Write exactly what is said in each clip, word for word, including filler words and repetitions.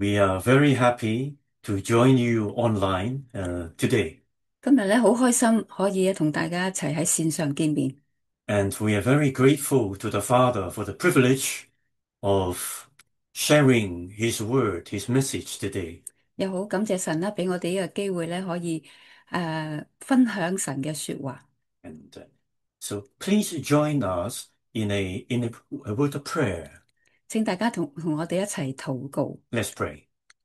We are very happy to join you online uh, today. 今日咧好開心可以同大家一齊喺線上見面， And we are very grateful to the Father for the privilege of sharing His word, His message today. 又好感謝神啦，俾我哋呢個機會咧可以誒、呃分享神嘅說話。 And uh, so please join us in a, in a, a word of prayer. 請大家同同我哋一齊禱告。 Let's pray.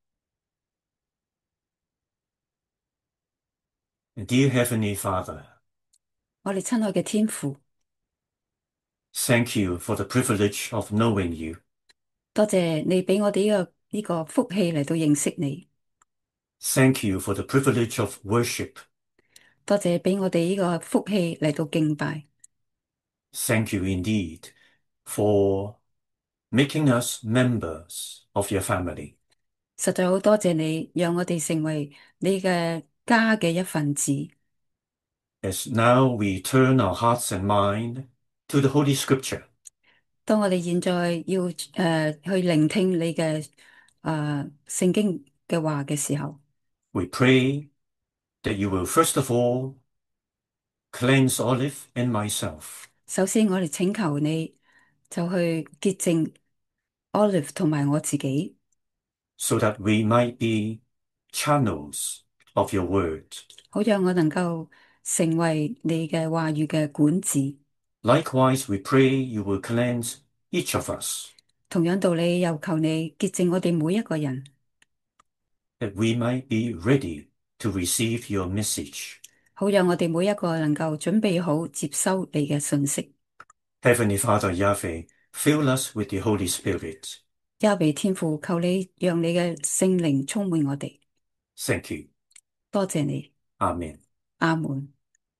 Dear Heavenly Father, 我哋親愛嘅天父， thank you for the privilege of knowing you. 多謝你俾我哋呢、個呢、個福氣嚟到認識你， Thank you for the privilege of worship. 多謝俾我哋呢個福氣嚟到敬拜。 Thank you indeed for making us members of your family. 實在好多謝你，讓我哋成為你嘅家嘅一份子。 As now we turn our hearts and mind to the Holy Scripture, 當我哋現在要誒、呃去聆聽你嘅誒、呃、聖經嘅話嘅時候， we pray that you will first of all cleanse Olive and myself, 首先我哋請求你就去潔淨 Olive 同埋我自己， so that we might be channels of your word. 好讓我能夠成為你嘅話語嘅管子。 Likewise, we pray you will cleanse each of us, 同樣道理，又求你潔淨我哋每一個人， that we might be ready to receive your message. 好讓我哋每一個能夠準備好接收你嘅信息。 Heavenly Father Yahweh, fill us with the Holy Spirit. 加俾天父，求你讓你嘅聖靈充滿我哋。 Thank you. 多謝你， Amen. 阿門。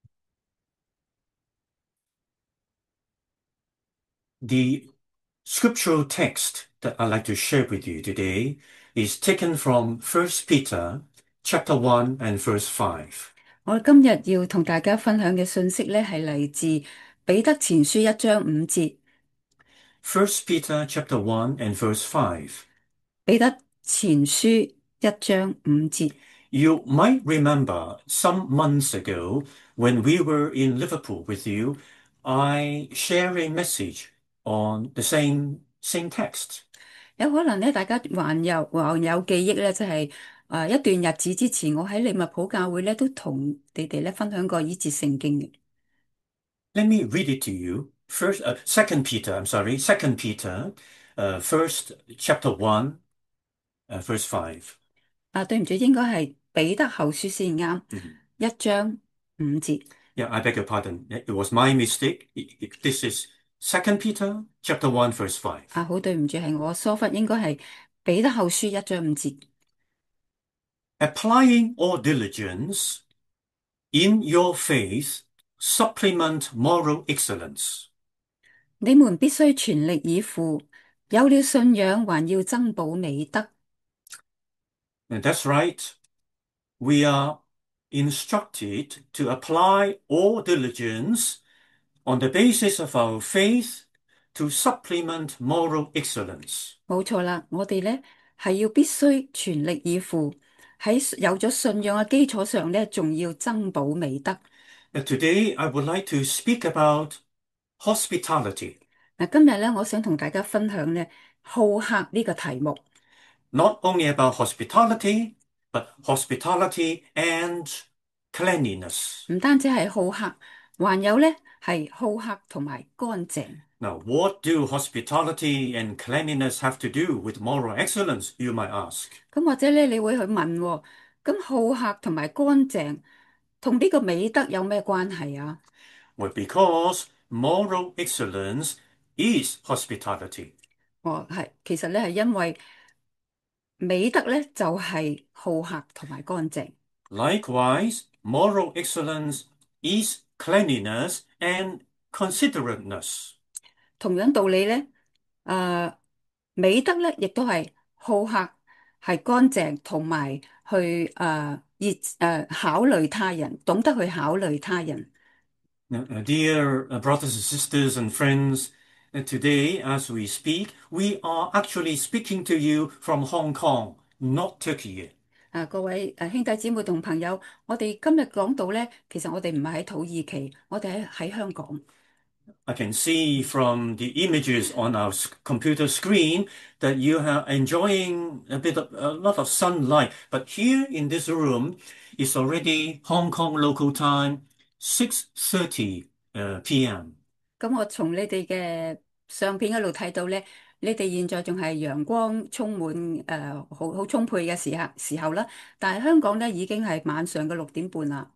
The scriptural text that I'd like to share with you today is taken from First Peter chapter one and verse five. 我今日要同大家分享嘅信息咧，係嚟自彼得前書一章五節。 First Peter chapter one and verse five. 彼得前書一章五節， You might remember some months ago when we were in Liverpool with you, I share a message on the same, same text. 有可能咧，大家還有還有記憶咧，就係、誒一段日子之前，我喺利物浦教會咧都同你哋咧分享過呢節聖經嘅。 Let me read it to you. First, uh, Second Peter, I'm sorry, Second Peter, uh, first chapter one, uh, verse five. 啊，對唔住，應該係彼得後書先啱，一章五節。 Yeah, I beg your pardon. It was my mistake. It- it- This is Second Peter chapter one, verse five. 啊，好對唔住，係我疏忽，應該係彼得後書一章五節。 Applying all diligence in your faith, supplement moral excellence. 你們必須全力以赴，有了信仰，還要增補美德。 And that's right. We are instructed to apply all diligence on the basis of our faith to supplement moral excellence. 冇錯啦，我哋咧係要必須全力以赴，喺有咗信仰嘅基礎上咧，仲要增補美德。 And today I would like to speak about hospitality, 嗱，今日咧，我想同大家分享咧好客呢個題目， not only about hospitality, but hospitality and cleanliness. 唔單止係好客，還有咧係好客同埋乾淨。 Now, what do hospitality and cleanliness have to do with moral excellence, you might ask? 咁或者咧，你會去問喎，咁好客同埋乾淨同呢個美德有咩關係啊？ Well, because moral excellence is hospitality. 哦，係，其實咧係因為美德咧就係好客同埋乾淨。 Likewise, moral excellence is cleanliness and considerateness. 同樣道理咧，誒、美德咧亦都係好客，係乾淨，同埋去誒熱誒考慮他人，懂得去考慮他人。 Now, uh, dear uh, brothers and sisters and friends, uh, today as we speak, we are actually speaking to you from Hong Kong not Turkey. 啊，各位誒兄弟姊妹同朋友，我哋今日講到咧，其實我哋唔係喺土耳其，我哋喺喺香港。 I can see from the images on our s- computer screen that you are enjoying a bit of a lot of sunlight. But here in this room, it's already Hong Kong local time, six thirty uh, p m. 咁我從你哋嘅相片嗰度睇到咧，你哋現在仲係陽光充滿誒好好充沛嘅時刻時候啦，但係香港咧已經係晚上嘅六點半啦。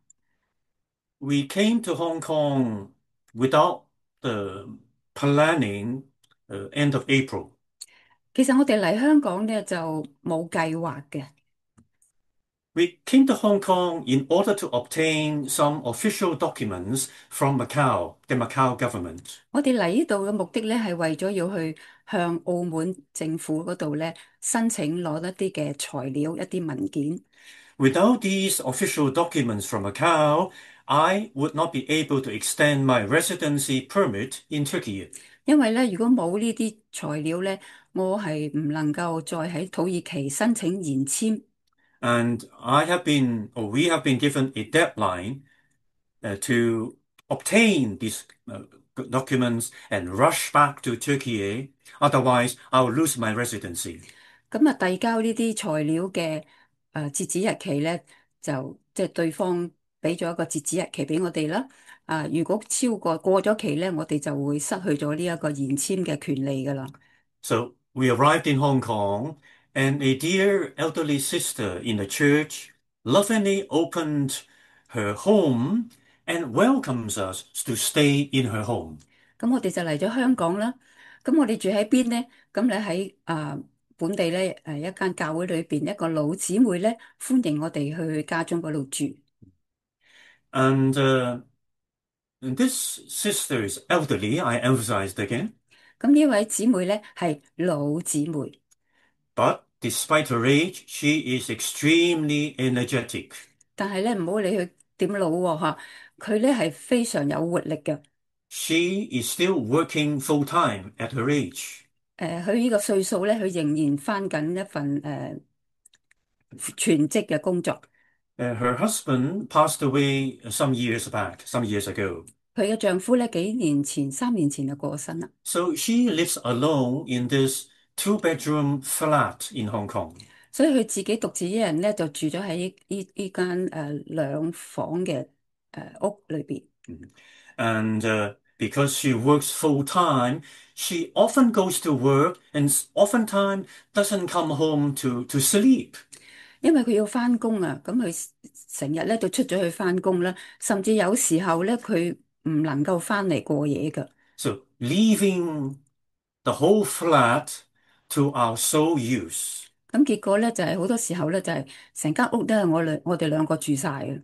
We came to Hong Kong without the planning, uh, end of April. 其實我哋嚟香港咧就冇計劃嘅。 We came to Hong Kong in order to obtain some official documents from Macau, the Macau government. 我哋嚟呢度嘅目的咧係為咗要去向澳門政府嗰度咧申請攞一啲嘅材料、一啲文件。 Without these official documents from Macau, I would not be able to extend my residency permit in Turkey. 因為咧，如果冇呢啲材料咧，我係唔能夠再喺土耳其申請延簽。 And I have been, or we have been given a deadline uh, to obtain these uh, documents and rush back to Turkey. Otherwise, I will lose my residency. 咁啊，遞交呢啲材料嘅誒截止日期咧，就即係對方俾咗一個截止日期俾我哋啦。啊，如果超過過咗期咧，我哋就會失去咗呢一個延簽嘅權利噶啦。 So we arrived in Hong Kong, and a dear elderly sister in the church lovingly opened her home and welcomes us to stay in her home. 咁我哋就嚟咗香港啦。咁我哋住喺邊咧？咁你喺啊本地咧誒一間教會裏邊一個老姊妹咧，歡迎我哋去家中嗰度住。 And uh, this sister is elderly, I emphasized again, 咁呢位姊妹咧係老姊妹， but despite her age, she is extremely energetic. 但係咧唔好理佢點老喎嚇，佢咧係非常有活力嘅。 She is still working full time at her age. 誒，佢呢個歲數咧，佢仍然翻緊一份誒全職嘅工作。 Uh, her husband passed away some years back, some years ago. 佢嘅丈夫咧幾年前、三年前就過身啦。 So she lives alone in this two-bedroom flat in Hong Kong. 所以佢自己獨自一人咧，就住咗喺呢呢呢間誒兩房嘅誒屋裏邊。 And uh, because she works full time, she often goes to work and s- oftentimes doesn't come home to, to sleep. 因為佢要翻工啊，咁佢成日咧就出咗去翻工啦，甚至有時候咧佢唔能夠翻嚟過夜噶。 So leaving the whole flat to our sole use. 咁結果咧就係好多時候咧就係成間屋都係我兩我哋兩個住晒嘅。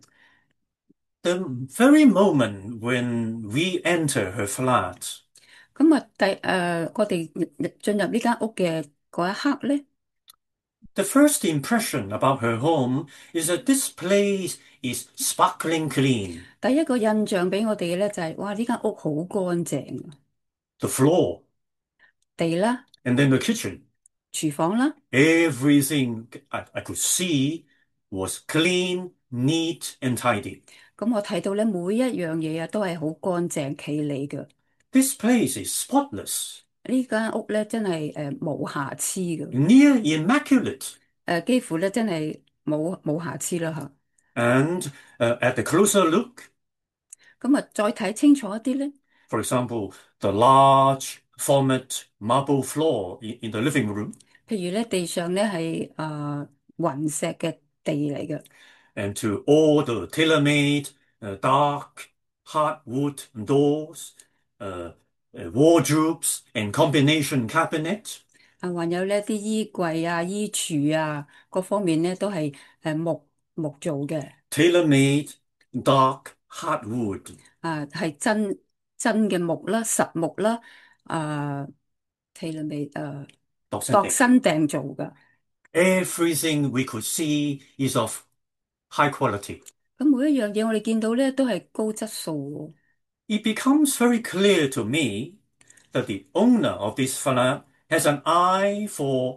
The very moment when we enter her flat, 咁啊，第誒我哋入進入呢間屋嘅嗰一刻咧， the first impression about her home is that this place is sparkling clean. 第一個印象俾我哋嘅咧就係哇呢間屋好乾淨啊， The floor, 地啦、 and then the kitchen. 廚房啦。 Everything I, I could see was clean, neat, and tidy. 咁我睇到咧，每一樣嘢啊都係好乾淨企理嘅。 This place is spotless, 呢間屋咧真係誒冇瑕疵嘅， near immaculate. 誒幾乎咧真係冇冇瑕疵啦嚇。 And uh, at a closer look, 咁啊，再睇清楚一啲咧， for example, the large format marble floor in, in the living room, 譬如咧地上咧係誒雲石嘅地嚟嘅， and to all the tailor-made uh, dark hardwood doors, uh, uh, wardrobes, and combination cabinet. 啊還有呢啲衣櫃啊、衣櫥啊各方面咧都係誒木木做嘅， Tailor-made dark hardwood. 啊係真真嘅木啦、實木啦，啊 tailor-made 誒度身訂做嘅。 Everything we could see is of high quality. 咁每一樣嘢我哋見到咧都係高質素 It becomes very clear to me that the owner of this flat has an eye for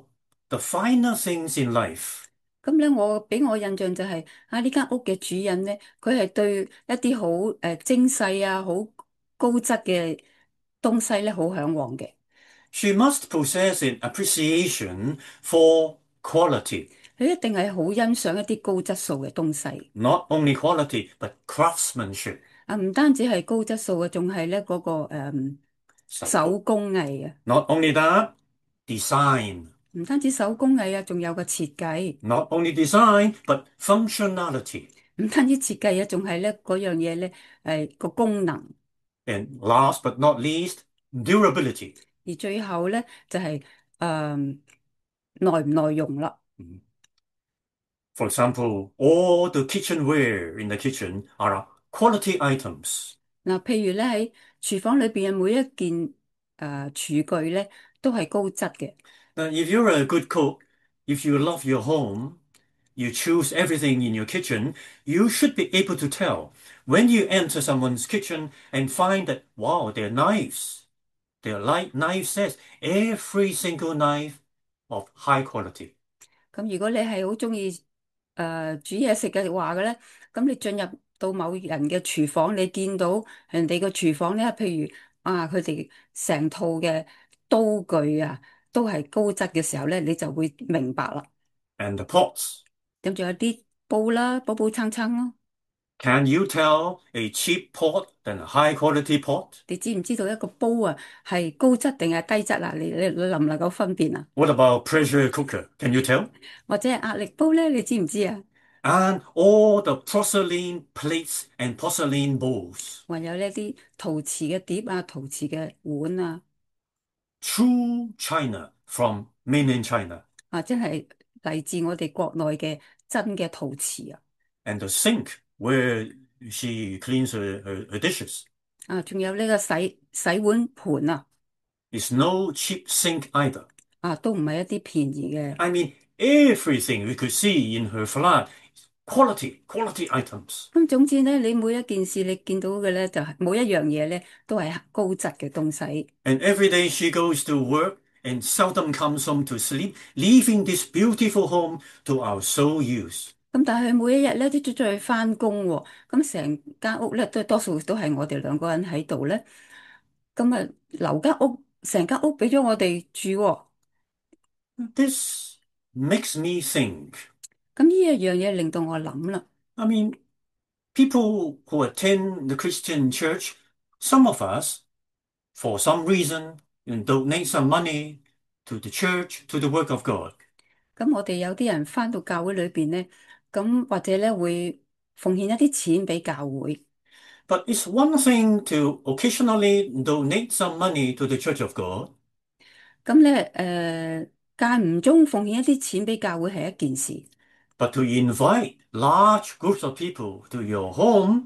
the finer things in life. 咁咧，我俾我印象就係、啊呢間屋嘅主人咧，佢係對一啲好誒精細啊、好高質嘅東西咧，好向往嘅。 She must possess an appreciation for quality, 佢一定係好欣賞一啲高質素嘅東西。 not only quality, but craftsmanship. 啊，唔單止係高質素嘅，仲係咧嗰個誒、手 So, 工藝啊， not only that, design. 唔單止手工藝啊，仲有個設計。 Not only design, but functionality. 唔單止設計啊，仲係咧嗰樣嘢咧，誒個功能。 And last but not least, durability. 而最後咧就係、誒耐唔耐用啦。 For example, all the kitchenware in the kitchen are quality items. 嗱，譬如咧喺廚房裏邊嘅每一件誒、呃、廚具咧，都係高質嘅。 Now, if you're a good cook, if you love your home, you choose everything in your kitchen, you should be able to tell when you enter someone's kitchen and find that, wow, their knives, their light knife sets, every single knife of high quality. 咁如果你係好中意誒煮嘢食嘅話嘅咧，咁你進入到某人嘅廚房，你見到人哋嘅廚房咧，譬如啊，佢哋成套嘅刀具啊，都係高質嘅時候咧，你就會明白啦。 And the pots. 咁仲有啲煲啦，煲煲罉罉咯。 Can you tell a cheap pot than a high quality pot? 你知唔知道一個煲啊係高質定係低質啊？你你你能唔能夠分辨啊？ What about pressure cooker? Can you tell? 或者係壓力煲咧？你知唔知啊？ And all the porcelain plates and porcelain bowls. 還有呢啲陶瓷嘅碟啊、陶瓷嘅碗啊， True China from mainland China. 啊，真係嚟自我哋國內嘅真嘅陶瓷啊！ And the sink where she cleans her, her, her dishes 啊，仲有呢個洗洗碗盤啊， is no cheap sink either. 啊，都唔係一啲便宜嘅。 I mean, everything we could see in her flat, quality, quality items. 咁總之咧，你每一件事你見到嘅咧，就係每一樣嘢咧，都係高質嘅東西。 And every day she goes to work and seldom comes home to sleep, leaving this beautiful home to our sole use. 咁但係佢每一日咧都出咗去翻工喎，咁成間屋咧都多數都係我哋兩個人喺度咧，咁啊留間屋成間屋俾咗我哋住喎， This makes me think. 咁呢一樣嘢令到我諗啦。 I mean, people who attend the Christian church, some of us, for some reason, you donate some money to the church, to the work of God. 咁我哋有啲人翻到教會裏邊咧，咁或者咧會奉獻一啲錢俾教會。 But it's one thing to occasionally donate some money to the church of God, 咁咧誒間唔中奉獻一啲錢俾教會係一件事， but to invite large groups of people to your home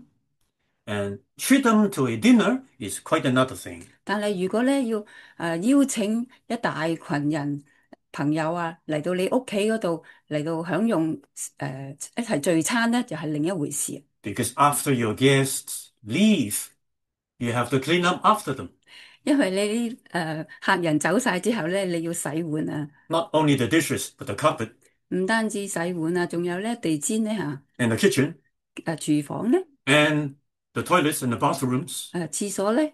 and treat them to a dinner is quite another thing. 但係如果咧要誒、呃邀請一大群人朋友啊嚟到你屋企嗰度嚟到享用誒、呃一齊聚餐咧，就係、另一回事。 Because after your guests leave, you have to clean up after them. 因為你啲誒、呃客人走晒之後咧，你要洗碗啊， Not only the dishes, but the carpet 唔單止洗碗啊，仲有咧地氈咧嚇， and the kitchen 誒廚房咧， and the toilets and the bathrooms. 誒廁所咧。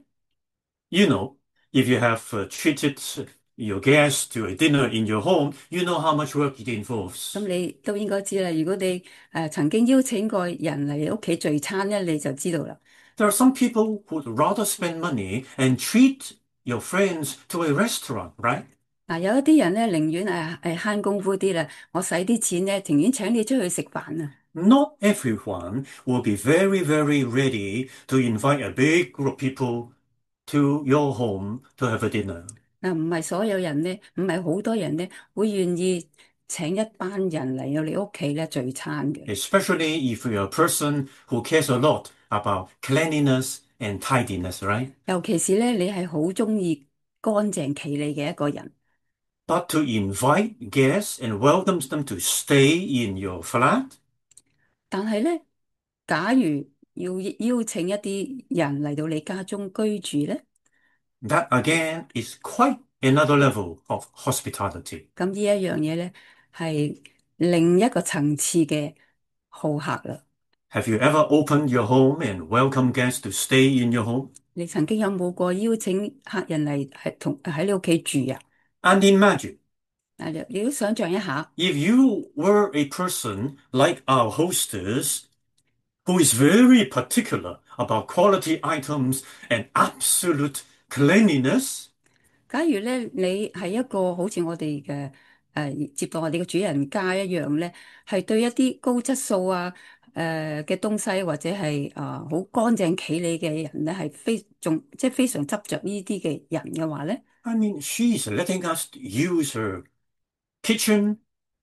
You know, if you have uh, treated your guests to a dinner in your home, you know how much work it involves. 咁你都應該知啦。如果你誒、呃曾經邀請過人嚟你屋企聚餐咧，你就知道啦。 There are some people who'd rather spend money and treat your friends to a restaurant, right? 嗱、有一啲人咧，寧願誒誒慳功夫啲啦，我使啲錢咧，情願請你出去食飯啊。 Not everyone will be very, very ready to invite a big group of people to your home to have a dinner. 嗱、唔係所有人咧，唔係好多人咧，會願意請一班人嚟到你屋企咧聚餐嘅。 Especially if you're a person who cares a lot about cleanliness and tidiness, right? 尤其是咧，你係好中意乾淨企理嘅一個人。 But to invite guests and welcome them to stay in your flat, 但係咧，假如要邀請一啲人嚟到你家中居住咧， that again is quite another level of hospitality. 咁呢一樣嘢咧係另一個層次嘅好客啦。 Have you ever opened your home and welcomed guests to stay in your home? 你曾經有冇過邀請客人嚟係同喺你屋企住呀？ And imagine 啊，你你都想象一下， if you were a person like our hostess who is very particular about quality items and absolute cleanliness. 假如咧你係一個好似我哋嘅誒接待我哋嘅主人家一樣咧，係對一啲高質素啊誒嘅東西或者係啊好乾淨企理嘅人咧，係非仲即係非常執着呢啲嘅人嘅話咧， I mean, she's letting us use her kitchen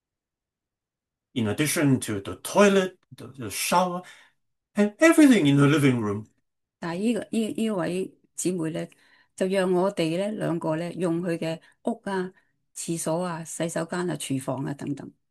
in addition to the toilet, the, the shower, and everything in the living room. 但係呢個呢呢位姊妹咧，就讓我哋咧兩個咧用佢嘅屋啊、廁所啊、洗手間啊、廚房啊等等。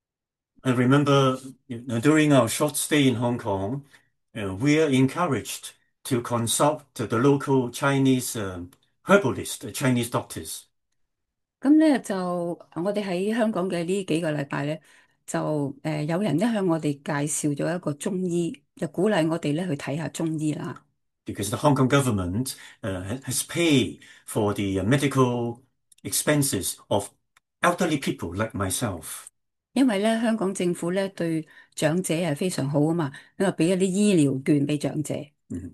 I remember you know, during our short stay in Hong Kong, uh, we are encouraged to consult the local Chinese um, herbalist, uh, Chinese doctors. 咁咧就我哋喺香港嘅呢幾個禮拜咧，就誒、呃、有人咧向我哋介紹咗一個中醫，就鼓勵我哋咧去睇下中醫啦。 Because the Hong Kong government uh, has paid for the uh, medical expenses of elderly people like myself. 因為咧香港政府咧對長者係非常好啊嘛，因為俾一啲醫療券俾長者。 Mhm.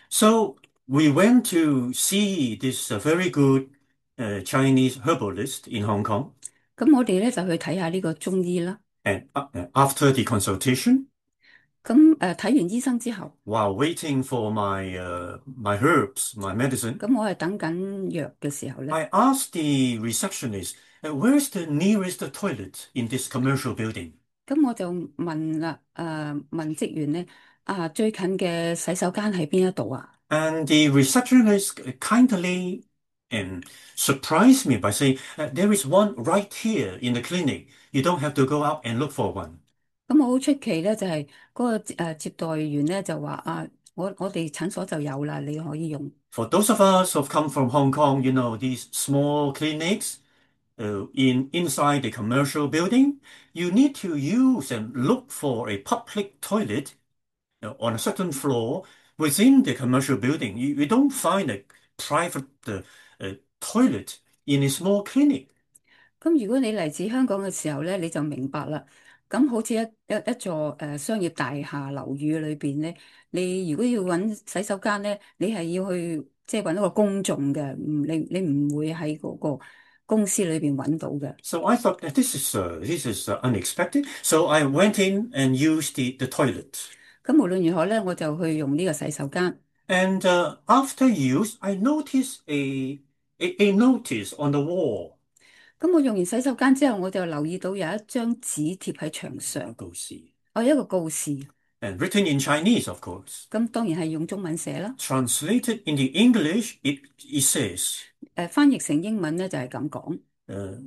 So we went to see this uh, very good uh, Chinese herbalist in Hong Kong. 咁我哋咧就去睇下呢個中醫啦。 And uh, uh, after the consultation, 咁誒睇完醫生之後， while waiting for my uh, my herbs, my medicine, 咁我係等緊藥嘅時候咧， I asked the receptionist, uh, where's the nearest toilet in this commercial building? 咁我就問啦，誒、問職員咧，啊最近嘅洗手間喺邊一度啊？ And the receptionist kindly and surprised me by saying, uh, there is one right here in the clinic. You don't have to go out and look for one. 咁我好出奇咧，就係、嗰個誒接待員咧就話啊，我我哋診所就有啦，你可以用。 For those of us who've come from Hong Kong, you know, these small clinics uh, in inside the commercial building, you need to use and look for a public toilet uh, on a certain floor within the commercial building. You, you don't find a private uh, uh, toilet in a small clinic. 咁如果你嚟自香港嘅時候咧，你就明白啦。咁好似一一一座誒、呃商業大廈樓宇裏邊咧，你如果要揾洗手間咧，你係要去即係揾一個公眾嘅，唔你你唔會喺嗰個公司裏邊揾到嘅。 So I thought that this is uh, this is uh, unexpected. So I went in and used the, the toilet. 咁無論如何咧，我就去用呢個洗手間。 And uh, after use, I noticed a, a a notice on the wall. 咁我用完洗手間之後，我就留意到有一張紙貼喺牆上，哦，一個告示。 And written in Chinese, of course. 咁當然係用中文寫啦。 Translated into English, it, it says, 誒，翻譯成英文咧就係咁講。 uh,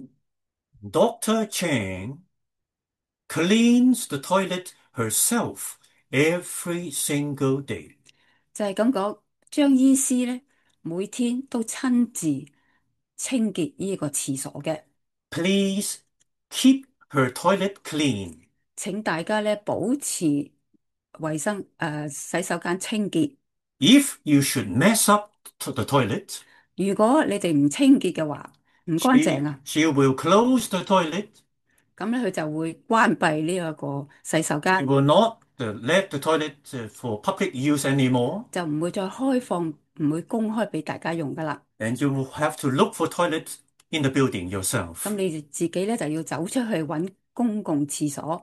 Doctor Chang cleans the toilet herself every single day. 就係咁講，張醫師咧每天都親自清潔呢個廁所嘅。 Please keep her toilet clean. 請大家咧保持衛生，誒、呃洗手間清潔。 If you should mess up to the toilet, 如果你哋唔清潔嘅話，唔乾淨 she, 啊， she will close the toilet. 咁咧佢就會關閉呢一個洗手 She 間， will not uh, let the toilet uh, for public use anymore. 就唔會再開放，唔會公開俾大家用噶啦。 And you will have to look for toilets in the building 咁 yourself. 你自己咧就要走出去揾公共廁所。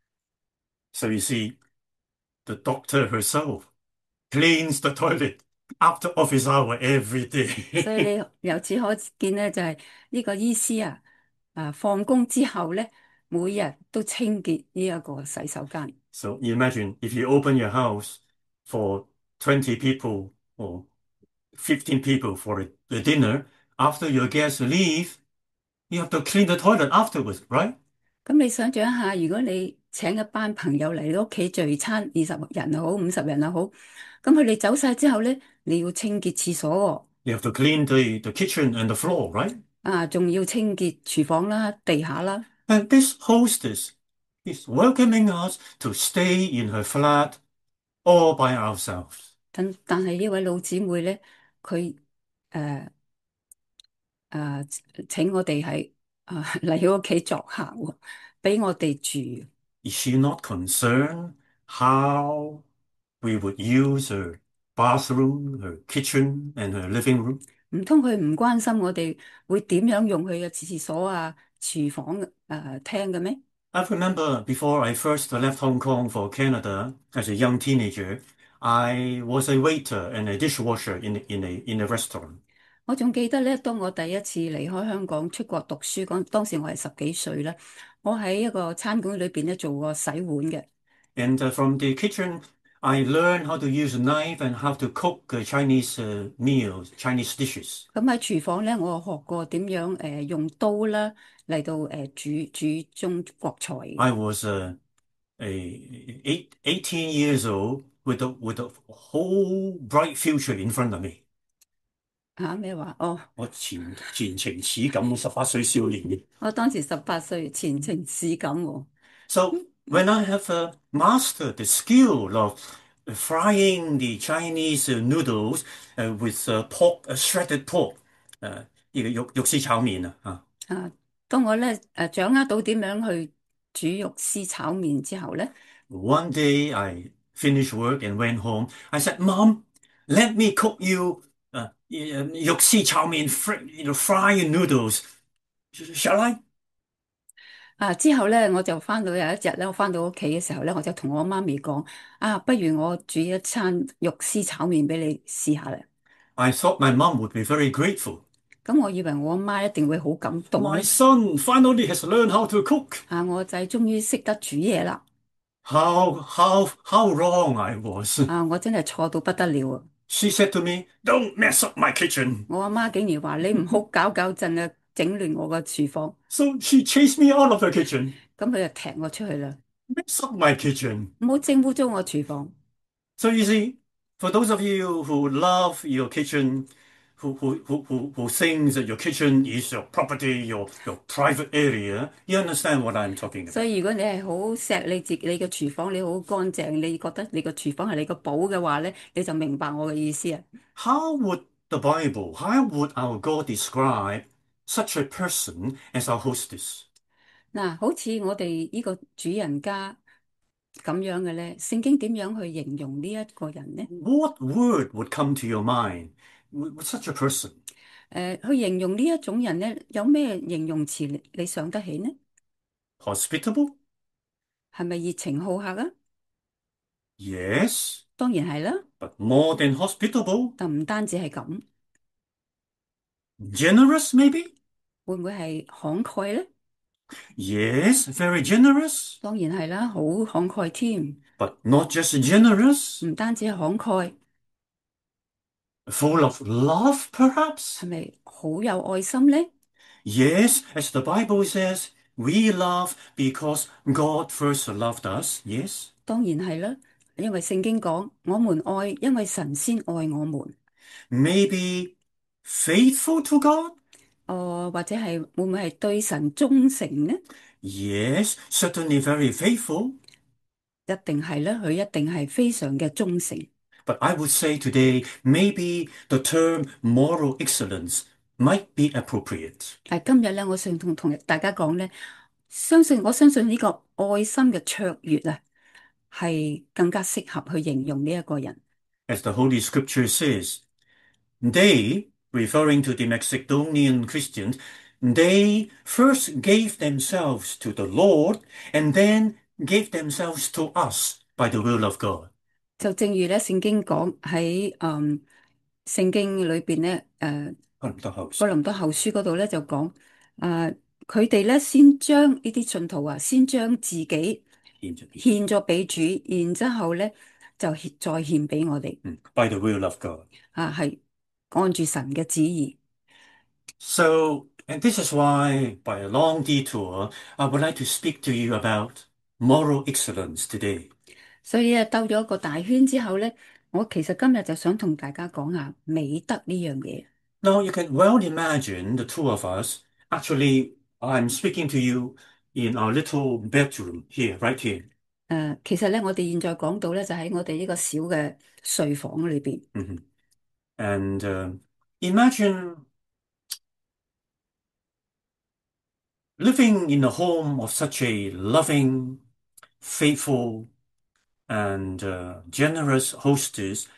So you see, the doctor herself cleans the toilet after office hour every 所以 day. 你由此可見咧，就係、呢個醫師啊，啊放工之後咧，每日都清潔呢一個洗手間。 So you imagine if you open your house for twenty people or fifteen people for a, a dinner, after your guests leave, you have to clean the toilet afterwards, right? 咁你想象一下，如果你請一班朋友嚟你屋企聚餐，二十人又好，五十人又好，咁佢哋走晒之後咧，你要清潔廁所喎。 You have to clean the, the kitchen and the floor, right? 啊，仲要清潔廚房啦、地下啦。 And this hostess is welcoming us to stay in her flat all by ourselves. 但但係呢位老姊妹咧，佢誒誒請我哋係啊嚟佢屋企作客喎，俾我哋住。 Is she not concerned how we would use her bathroom, her kitchen, and her living room? 唔通佢唔關心我哋會點樣用佢嘅廁所啊、廚房誒、呃、廳嘅咩？ I remember before I first left Hong Kong for Canada as a young teenager, I was a waiter and a dishwasher in, in a, in a restaurant. 我仲記得咧，當我第一次離開香港出國讀書嗰當時我係十幾歲啦，我喺一個餐館裏邊咧做過洗碗嘅。 And uh, from the kitchen, I learned how to use a knife and how to cook uh, Chinese uh, meals, Chinese dishes. 咁喺廚房咧，我學過點樣誒、呃、用刀啦嚟到誒、呃、煮煮中國菜嘅。 I was uh, a eight, eighteen years old with a, with a whole bright future in front of me. 嚇咩話？哦， 我前前程似錦，十八歲少年。 我當時十八歲，前程似錦喎。 So when I have uh, mastered the skill of frying the Chinese uh, noodles uh, with uh, pork, uh, shredded pork, uh, 呢個肉肉絲炒麵啊，啊啊，當我咧誒掌握到點樣去煮肉絲炒麵之後咧， one day I finished work and went home. I said, "Mom, let me cook you uh, 肉絲炒麵, fr you know, fry your noodles. Shall I?" 啊之後咧我就翻到有一日咧，我翻到屋企嘅時候咧，我就同我媽咪講：啊，不如我煮一餐肉絲炒麵俾你試下咧。 I thought my mom would be very grateful. 咁我以為我阿媽一定會好感動 My 咧。 son finally has learned how to cook. 啊，我仔終於識得煮嘢啦！ How, how, how wrong I was. 啊，我真係錯到不得了啊！ She said to me, "Don't mess up my kitchen." 我阿媽竟然話你唔好搞搞震啊，整亂我個廚房。 So she chased me out of her kitchen. 咁佢就踢我出去啦， Mess up my kitchen. 唔好整污糟我廚房。 So you see, for those of you who love your kitchen, who, who, who, who, who thinks that your kitchen is your property, your, your private area, you understand what I'm talking 所 about. 以如果你係好錫你自己你嘅廚房，你好乾淨，你覺得你個廚房係你個寶嘅話咧，你就明白我嘅意思啊！ How would the Bible, how would our God describe such a person as our hostess? 嗱，好似我哋呢個主人家咁樣嘅咧，聖經點樣去形容呢一個人呢？ What word would come to your mind with, with such a person? 誒、去形容呢一種人咧，有咩形容詞你你想得起呢？ Hospitable? 係咪熱情好客啊？ Yes, 當然係啦， but more than hospitable. 但唔單止係咁， Generous, maybe? 會唔會係慷慨咧？ Yes, very generous, 當然係啦，好慷慨添， but not just generous. 唔單止係慷慨， Full of love, 係 perhaps? 咪好有愛心咧？ Yes, as the Bible says, we love because God first loved us. Yes. 當然係啦，因為聖經講我們愛，因為神先愛我們。 Maybe faithful to God? 哦，或者係會唔會係對神忠誠呢？ Yes, certainly very faithful. 一定係啦，佢一定係非常嘅忠誠。 But I would say today, maybe the term moral excellence might be appropriate. 但係今日咧，我想同同大家講咧，相信我相信呢個愛心嘅卓越啊，係更加適合去形容呢一個人。 As the Holy Scripture says, they, referring to the Macedonian Christians, they first gave themselves to the Lord and then gave themselves to us by the will of God. 就正如咧聖經講喺誒聖經裏邊咧，誒哥林多後書。 哥林多後書嗰度咧就講，誒佢哋咧先將呢啲信徒啊，先將自己獻咗俾主，然之後咧就獻再獻俾我哋。 嗯，by the will of God. 啊，係按住神嘅旨意。 So, and this is why, by a long detour, I would like to speak to you about moral excellence today. 所以啊，兜咗一個大圈之後咧，我其實今日就想同大家講下美德呢樣嘢。 Now you can well imagine the two of us. Actually, I'm speaking to you in our little bedroom here, right here. 誒、其實咧，我哋現在講到咧，就喺我哋呢個小嘅睡房裏邊。 Mhm. And uh, imagine living in the home of such a loving, faithful, and uh, generous hostess.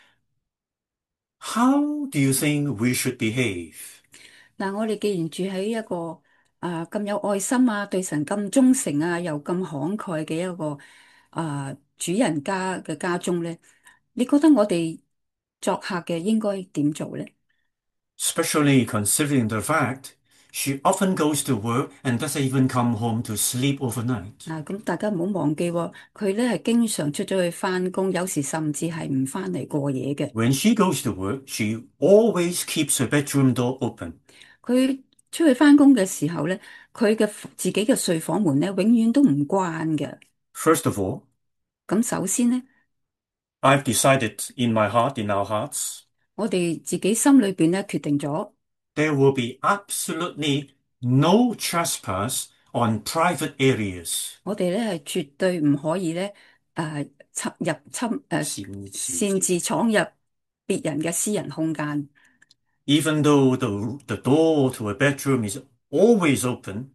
How do you think we should behave? 嗱，我哋既然住喺一個啊咁有愛心啊，對神咁忠誠啊，又咁慷慨嘅一個啊主人家嘅家中咧，你覺得我哋作客嘅應該點做咧？ Especially considering the fact she often goes to work and doesn't even come home to sleep overnight. 啊，咁大家唔好忘記喎，佢咧係經常出咗去翻工，有時甚至係唔翻嚟過夜嘅。 When she goes to work, she always keeps her bedroom door open. 佢出去翻工嘅時候咧，佢嘅自己嘅睡房門咧，永遠都唔關嘅。 First of all, 咁首先咧， I've decided in my heart, in our hearts, 我哋自己心裏邊咧決定咗。 there will be absolutely no trespass on private areas. 我哋咧係絕對唔可以咧誒侵入侵誒擅自闖入別人嘅私人空間。 Even though the, the door to a bedroom is always open,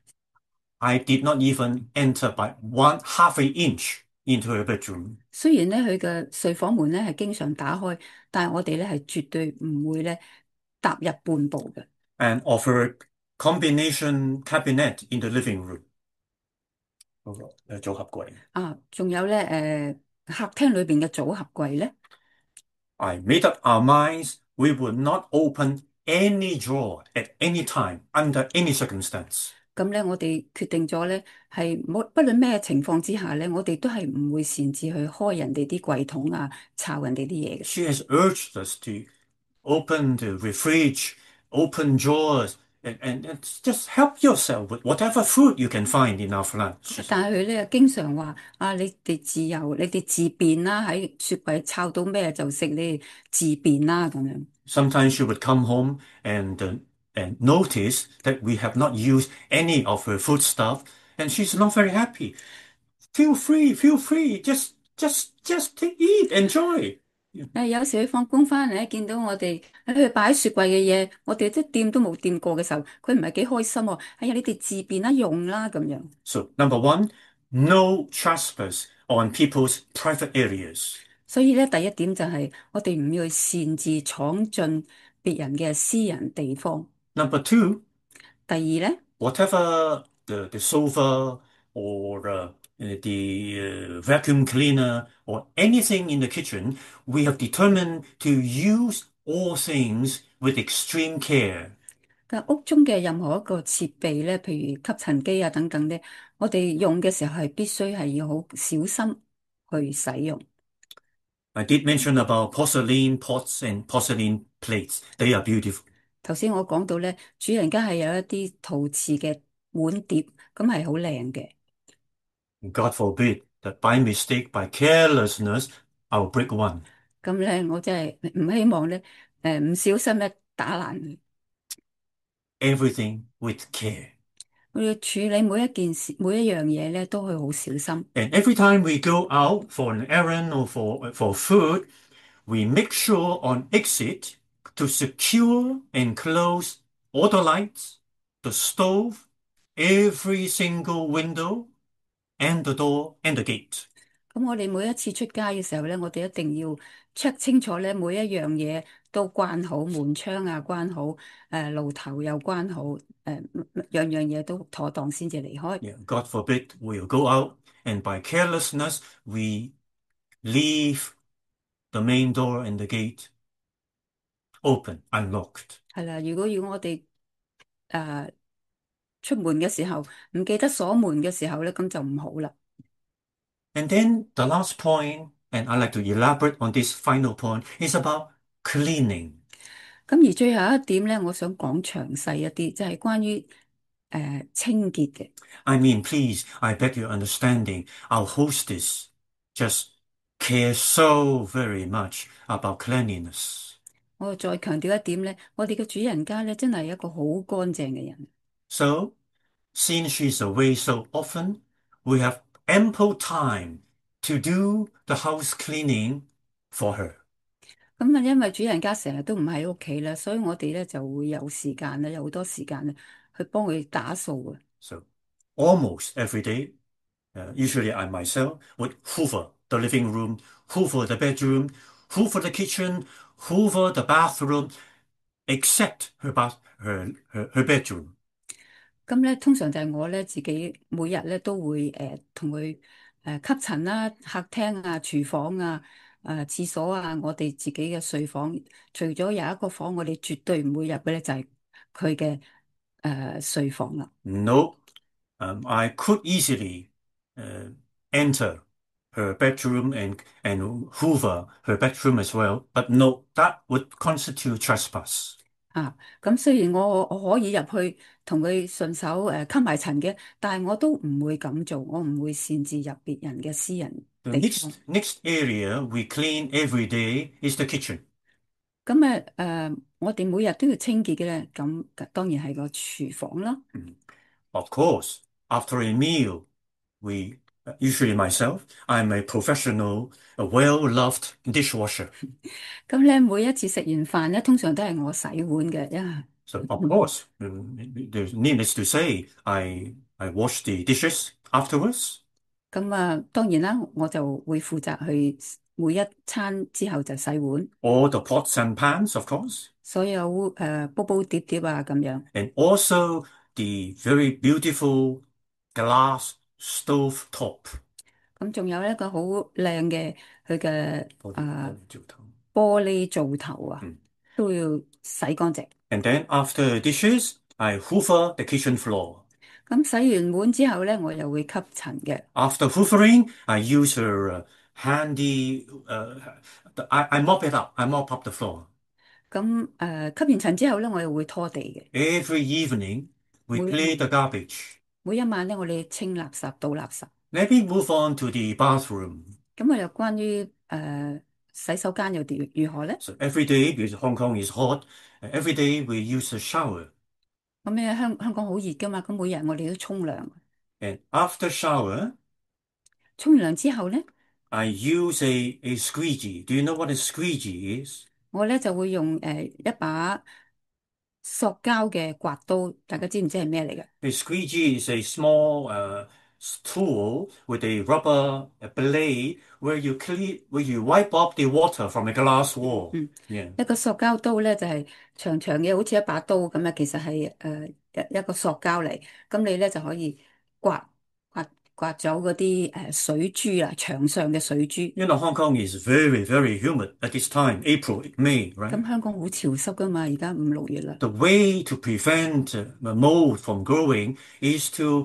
I did not even enter by one half an inch into her bedroom. 雖然咧佢嘅睡房門咧係經常打開，但係我哋咧係絕對唔會咧踏入半步嘅。 And of her combination cabinet in the living room. 嗰個誒組合櫃。 啊，仲有咧誒客廳裏邊嘅組合櫃咧， I made up our minds we would not open any drawer at any time under any circumstance. 咁咧我哋決定咗咧係冇不論咩情況之下咧，我哋都係唔會擅自去開人哋啲櫃桶啊，抄人哋啲嘢嘅。 She has urged us to open the fridge, open drawers, and, and, and just help yourself with whatever food you can find in our flat. She said. 但係佢咧經常話啊，你哋自由，你哋自便啦，喺雪櫃抄到咩就食，你哋自便啦咁樣。 Sometimes she would come home and uh, and notice that we have not used any of her food stuff, and she's not very happy. Feel free, feel free, just just just take, eat, enjoy. 誒，有時佢放工翻嚟咧，見到我哋喺佢擺喺雪櫃嘅嘢，我哋啲掂都冇掂過嘅時候，佢唔係幾開心喎。哎呀，你哋自便啦，用啦咁樣。 So number one, no trespass on people's private areas. 所以咧，第一點就係我哋唔要去擅自闖進別人嘅私人地方。 Number two, 第二咧， whatever the, the sofa or uh, the uh, vacuum cleaner or anything in the kitchen, we have determined to use all things with extreme care. 嘅屋中嘅任何一個設備咧，譬如吸塵機啊等等咧，我哋用嘅時候係必須係要好小心去使用。 I did mention about porcelain pots and porcelain plates. They are beautiful. 頭先我講到咧，主人家係有一啲陶瓷嘅碗碟，咁係好靚嘅。 God forbid that by mistake, by carelessness, I'll break one. 咁咧，我真係唔希望咧，誒唔小心咧打爛佢。 Everything with care. 我要處理每一件事，每一樣嘢咧，都會好小心。 And every time we go out for an errand or for, for food, we make sure on exit to secure and close all the lights, the stove, every single window, and the door and the gate. 咁我哋每一次出街嘅時候咧，我哋一定要 check 清楚咧，每一樣嘢都關好，門窗啊關好，誒、爐頭又關好，誒、樣樣嘢都妥當先至離開。 Yeah, God forbid we'll go out and by carelessness we leave the main door and the gate open, unlocked. 係啦，如果要我哋誒、出門嘅時候唔記得鎖門嘅時候咧，咁就唔好啦。 And then the last point, and I like to elaborate on this final point, is about cleaning. 咁而最後一點咧，我想講詳細一啲，就係關於誒、清潔嘅。 I mean, please, I beg your understanding. Our hostess just cares so very much about cleanliness. 我再強調一點咧，我哋嘅主人家咧真係一個好乾淨嘅人。 So, since she's away so often, we have ample time to do the house cleaning for her. 咁啊，因為主人家成日都唔喺屋企啦，所以我哋咧就會有時間咧，有好多時間咧去幫佢打掃啊。 So, almost every day, uh, usually I myself would hoover the living room, hoover the bedroom, hoover the kitchen, hoover the bathroom, except her bath, her, her, her bedroom. 咁咧，通常就係我咧自己每日咧都會誒同佢誒吸塵啦，客廳啊、廚房啊、誒、廁所啊，我哋自己嘅睡房，除咗有一個房我哋絕對唔會入嘅咧，就係佢嘅誒睡房啦。 No, um, I could easily uh, enter her bedroom and, and hoover her bedroom as well, but no, that would constitute trespass. 啊，咁雖然我我可以入去同佢順手誒吸埋塵嘅，但係我都唔會咁做，我唔會擅自入別人嘅私人 The 地方。 next, next area we clean every day is the kitchen. 咁誒誒，我哋每日都要清潔嘅咧，咁當然係個廚房啦。 Mm. Of course, after a meal, we, uh, usually myself, I'm a professional, a well-loved dishwasher. 咁咧每一次食完飯咧，通常都係我洗碗嘅，呀。 So, of course, um, there's needless to say, I, I wash the dishes afterwards. 咁啊，當然啦，我就會負責去每一餐之後就洗碗， All the pots and pans, of course, 所有誒煲煲碟碟啊咁樣。 and also the very beautiful glass stove top. 咁仲有一個好靚嘅佢嘅玻璃-玻誒璃灶頭。 玻璃灶頭啊， Mm. 都要洗乾淨。 And then after dishes, I hoover the kitchen floor. 咁洗完碗之後咧，我又會吸塵嘅。 After hoovering, I use her uh, handy, uh, I, I mop it up. I mop up the floor. 咁誒、呃、吸完塵之後咧，我又會拖地嘅。 Every evening, we 每一 clear the garbage. 每一晚咧，我哋清垃圾、倒垃圾。 Let me move on to the bathroom. 咁我又關於誒、呃洗手間又點如何咧？ So every day, because Hong Kong is hot, uh, every day we use a shower. 咁咧香香港好熱噶嘛，咁每日我哋都沖涼。 And after shower, 沖完涼之後咧， I use a, a squeegee. Do you know what a squeegee is? 我咧就會用誒、呃一把塑膠嘅刮刀，大家知唔知係咩嚟嘅？ A squeegee is a small uh, s- tool with a rubber uh, blade where you clean, where you wipe off the water from a glass wall. 嗯， Yeah. 一個塑膠刀咧就係、長長嘅，好似一把刀咁啊，其實係誒、呃一一個塑膠嚟，咁你咧就可以刮刮刮走嗰啲誒水珠啊，牆上嘅水珠。 You know, Hong Kong is very, very humid at this time, April, May, 咁 right? 香港好潮濕噶嘛，而家五六月啦。 The way to prevent uh, the mold from growing is to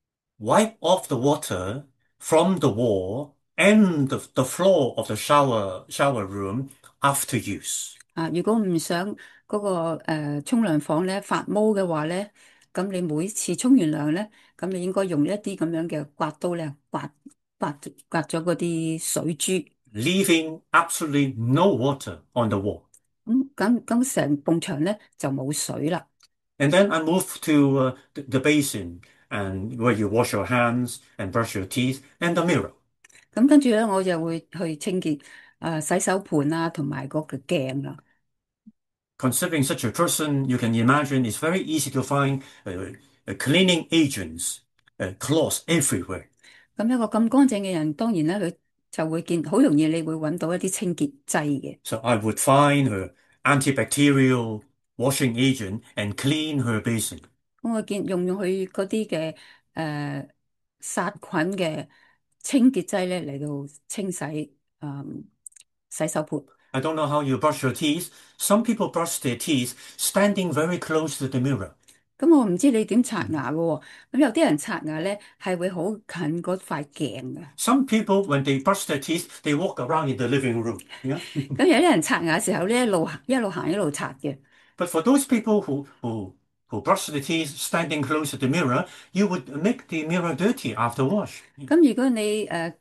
wipe off the water from the wall and the, the floor of the shower shower room after use. 啊，如果唔想嗰、個誒沖涼房咧發毛嘅話咧，咁你每次沖完涼咧，咁你應該用一啲咁樣嘅刮刀咧刮刮刮咗嗰啲水珠。 Leaving absolutely no water on the wall. 咁咁咁成埲牆咧就冇水啦。 And then I move to uh, the, the basin and where you wash your hands and brush your teeth and the mirror. 咁跟住咧，我就會去清潔誒、呃洗手盤啊，同埋嗰個鏡啦。 Considering such a person, you can imagine it's very easy to find uh, uh, cleaning agents, uh, cloths everywhere. 咁一個咁乾淨嘅人，當然咧佢就會見好容易，你會揾到一啲清潔劑嘅。 So I would find her antibacterial washing agent and clean her basin. 咁我見用用佢嗰啲嘅誒殺菌嘅清潔劑咧嚟到清洗誒、嗯洗手盤。 I don't know how you brush your teeth. Some people brush their teeth standing very close to the mirror. 咁我唔知你點刷牙嘅喎，咁有啲人刷牙咧係會好近嗰塊鏡嘅， Some people, when they brush their teeth, they walk around in the living room. Yeah. 咁有啲人刷牙嘅時候咧一路行一路行一路刷嘅。 But for those people who, who, who brush their teeth standing close to the mirror, you would make the mirror dirty after wash. 咁如果你誒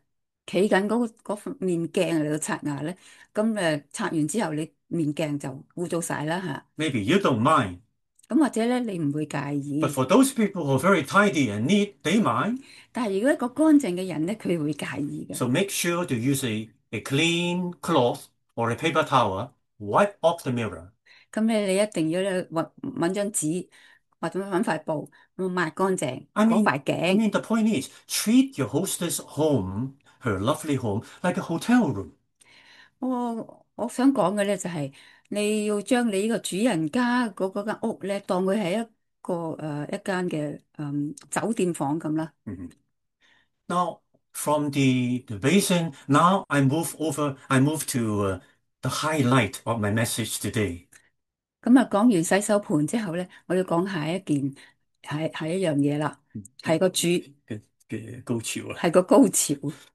企緊嗰個嗰副面鏡嚟到刷牙咧，咁誒刷完之後你面鏡就污糟晒啦嚇。 Maybe you don't mind, 咁或者咧你唔會介 but 意， for those people who are very tidy and neat, they mind. 但係如果一個乾淨嘅人咧，佢會介意嘅。 So make sure to use a, a clean cloth or a paper towel, wipe off the mirror. 咁咧你一定要咧揾揾張紙或者揾塊布咁抹乾淨 I 嗰 mean, 塊 I 鏡。 mean, the point is, treat your hostess home, her lovely home, like a hotel room. 我我想講嘅咧就係、你要將你呢個主人家嗰嗰間屋咧，當佢係一個誒、呃、一間嘅誒酒店房咁啦。 Mhm. Now, from the, the basin, now I move over, I move to uh, the highlight of my message today. 咁啊，講完洗手盆之後咧，我要講下一件係係一樣嘢啦，係個主嘅嘅高潮啊。 係個高潮。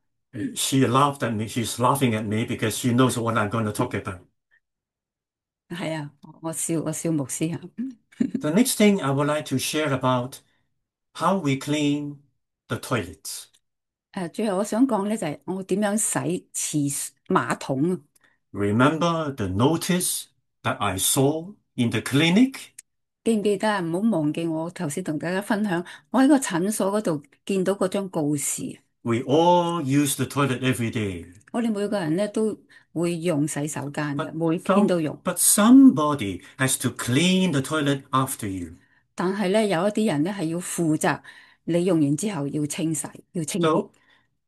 She laughed at me. She's laughing at me because she knows what I'm going to talk about. 係啊，我笑我笑牧師啊。 The next thing I would like to share about how we clean the toilets. 誒，最後我想講咧就係、我點樣洗廁馬桶啊。 Remember the notice that I saw in the clinic? 記唔記得啊？唔好忘記我頭先同大家分享，我喺個診所嗰度見到嗰張告示。 We all use the toilet every day, 我哋每個人咧都會用洗手間嘅， but 每天 some, 都用。 but somebody has to clean the toilet after you. 但係咧有一啲人咧係要負責你用完之後要清洗、要清潔。 So,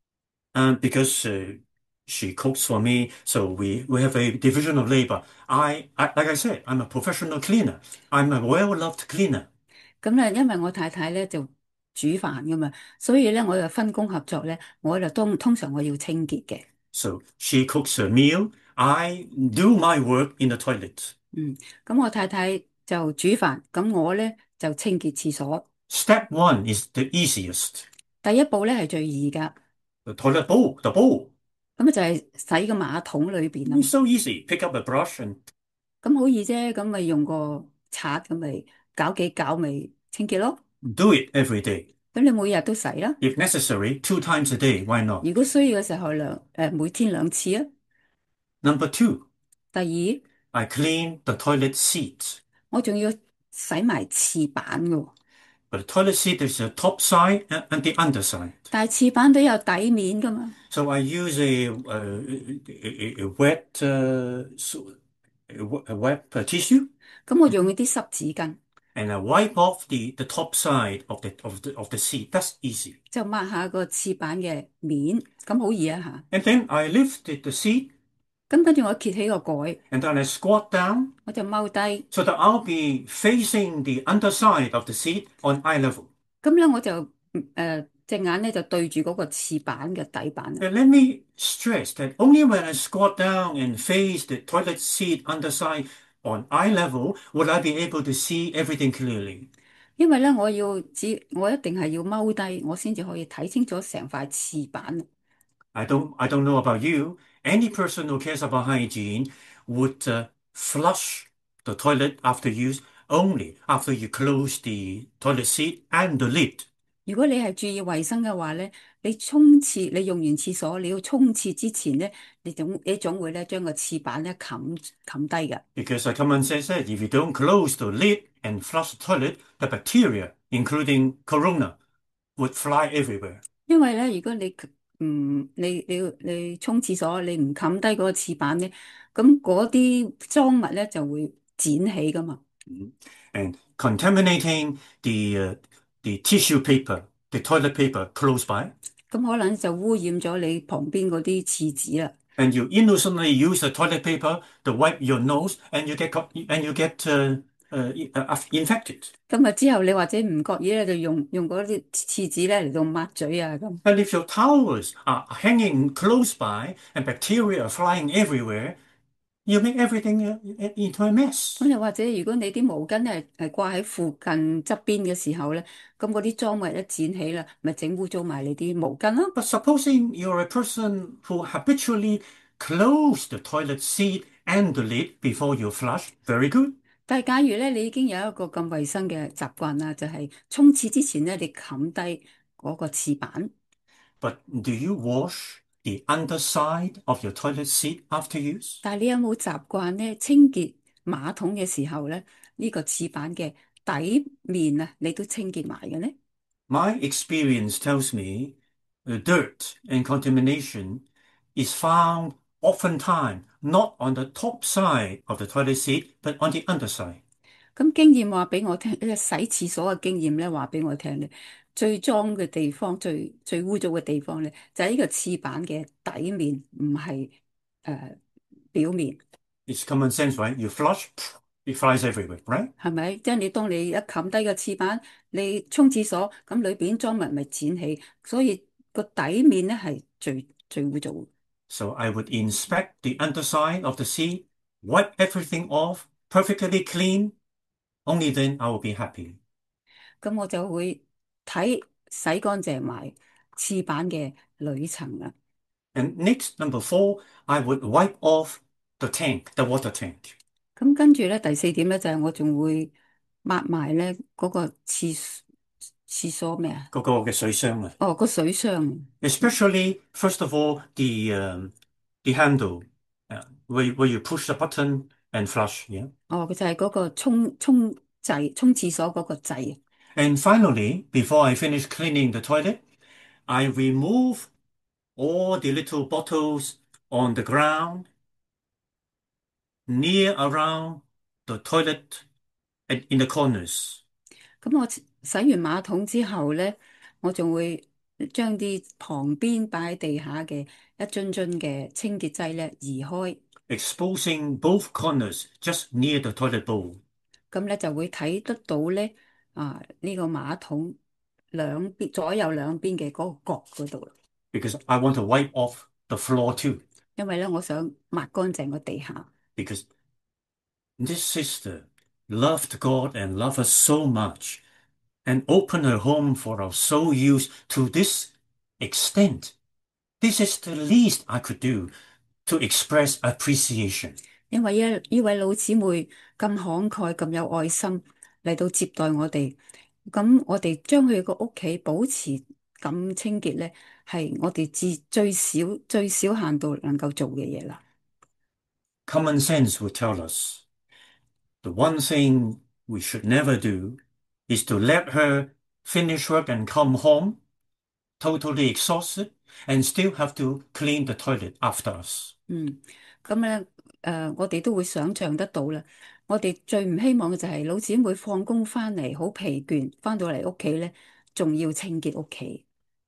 um, because uh, she cooks for me, so we, we have a division of labor. I, I, like I said, I'm a professional cleaner. I'm a well-loved cleaner. 咁咧，因為我太太咧就煮飯噶嘛，所以咧我就分工合作咧，我就通通常我要清潔嘅。 So she cooks a meal. I do my work in the toilet. 嗯，咁我太太就煮飯，咁我咧就清潔廁所。 Step one is the easiest. 第一步咧係最易噶， The toilet bowl, the bowl. 咁啊就係洗個馬桶裏邊啊 It's 嘛。 so easy. Pick up a brush and 咁好易啫，咁咪用個刷咁咪搞幾搞咪清潔咯。 do it every day. 咁你每日都洗啦。 If necessary, two times a day. Why not? 如果需要嘅時候兩誒每天兩次啊。 Number two, 第二， I clean the toilet seat. 我仲要洗埋廁板嘅喎， But the toilet seat is the top side and, and the underside. 但係廁板都有底面噶嘛。 So I use a, uh, a, a- a wet, uh, so- a wet a wet, uh, tissue 咁我用啲濕紙巾 and I wipe off the, the top side of the, of the, of the seat. That's easy. 就抹下個廁板嘅面，咁好易啊吓。 And then I lifted the seat 咁跟住我揭起個蓋， and then I squat down 我就踎低， so that I'll be facing the underside of the seat on eye level. 咁咧我就誒隻眼咧就對住嗰個廁板嘅底板啦。 And let me stress that only when I squat down and face the toilet seat underside on eye level would I be able to see everything clearly. 因為咧我要只我一定係要踎低，我先至可以睇清楚成塊廁板。 I don't, I don't know about you. Any person who cares about hygiene would uh, flush the toilet after use only after you close the toilet seat and the lid. 如果你係注意衛生嘅話咧，你沖廁，你用完廁所，你要沖廁之前咧，你總你總會咧將個廁板咧冚冚低嘅。 Because like common sense said, if you don't close the lid and flush the toilet, the bacteria, including corona, would fly everywhere. 因為咧，如果你唔你你你沖廁所，你唔冚低嗰個廁板咧，咁嗰啲髒物咧就會濺起噶嘛。 Mhm. And contaminating the uh, the tissue paper, the toilet paper close by, 咁可能就污染咗你旁邊嗰啲廁紙啦。 and you innocently use the toilet paper to wipe your nose, and you get co- and you get uh, uh, uh, infected. 咁啊之後你或者唔覺意咧，就用用嗰啲廁紙咧嚟到抹嘴啊咁。 And if your towels are hanging close by and bacteria are flying everywhere, you make everything uh, into a mess. 咁又或者如果你啲毛巾咧係掛喺附近側邊嘅時候咧，咁嗰啲髒物一濺起啦，咪整污糟埋你啲毛巾咯。 But supposing you're a person who habitually close the toilet seat and the lid before you flush, very good. 但係假如咧你已經有一個咁衛生嘅習慣啦，就係沖廁之前咧，你冚低嗰個廁板。 But do you wash the underside of your toilet seat after use? 但係你有冇習慣咧清潔馬桶嘅時候咧，呢個廁板嘅底面啊，你都清潔埋嘅呢？ My experience tells me the dirt and contamination is found oftentimes not on the top side of the toilet seat, but on the underside. 咁經驗話俾我聽，呢洗廁所嘅經驗咧話俾我聽咧，最髒嘅地方、最最污糟嘅地方咧，就係呢個廁板嘅底面，唔係誒表面， It's common sense, right? You flush, it flies everywhere, right? 係咪？即係你當你一冚低個廁板，你沖廁所，咁裏邊裝物咪濺起，所以個底面咧係最最污糟嘅。 So I would inspect the underside of the seat, wipe everything off, perfectly clean. Only then I will be happy. 咁我就會睇洗乾淨埋廁板嘅裏層啦。 And next, number four, I would wipe off the tank, the water tank. 咁跟住咧，第四點咧就係我仲會抹埋咧嗰個廁廁所咩啊？ 嗰個嘅水箱啊。 哦，個水箱。 Especially, first of all, the um, the handle, uh, where, where you push the button and flush, yeah. 哦，佢就係嗰個沖沖掣，沖廁所嗰個掣。 And finally, before I finish cleaning the toilet, I remove all the little bottles on the ground near around the toilet and in the corners. 咁我洗完馬桶之後咧，我仲會將啲旁邊擺喺地下嘅一樽樽嘅清潔劑咧移開， Exposing both corners just near the toilet bowl 咁咧就會睇得到咧啊呢個馬桶兩邊左右兩邊嘅嗰個角嗰度啦。 because I want to wipe off the floor too. 因為咧我想抹乾淨個地下。 Because this sister loved God and loved us so much and opened her home for our sole use to this extent. This is the least I could do to express appreciation. 因為呢呢位老姊妹咁慷慨、咁有愛心嚟到接待我哋，咁我哋將佢個屋企保持咁清潔咧，係我哋至最少最少限度能夠做嘅嘢啦。 Common sense would tell us the one thing we should never do is to let her finish work and come home totally exhausted and still have to clean the toilet after us. 嗯，咁咧誒，我哋都會想象得到啦。我哋最唔希望嘅就係老姊妹放工翻嚟好疲倦，翻到嚟屋企咧，仲要清潔屋企。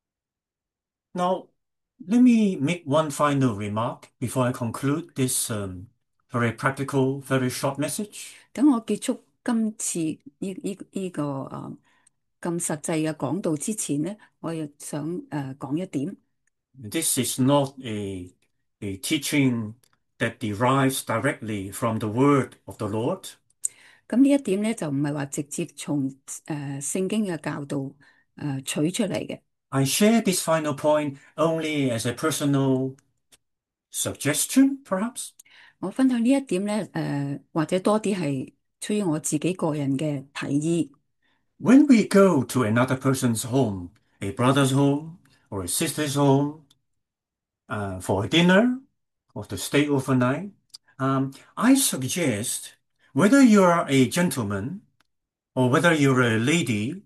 Now, let me make one final remark before I conclude this um, very practical, very short message. 等我結束今次呢呢呢個誒咁實際嘅講道之前呢，我亦想誒講一點。 This is not a, a teaching that derives directly from the word of the Lord. 咁呢一點咧就唔係話直接從誒聖經嘅教導誒取出嚟嘅。 I share this final point only as a personal suggestion, perhaps. 我分享呢一點咧誒，或者多啲係出於我自己個人嘅提議。 When we go to another person's home, a brother's home or a sister's home, uh, for a dinner or to stay overnight, um, I suggest whether you're a gentleman or whether you're a lady,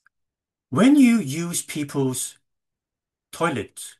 when you use people's toilets,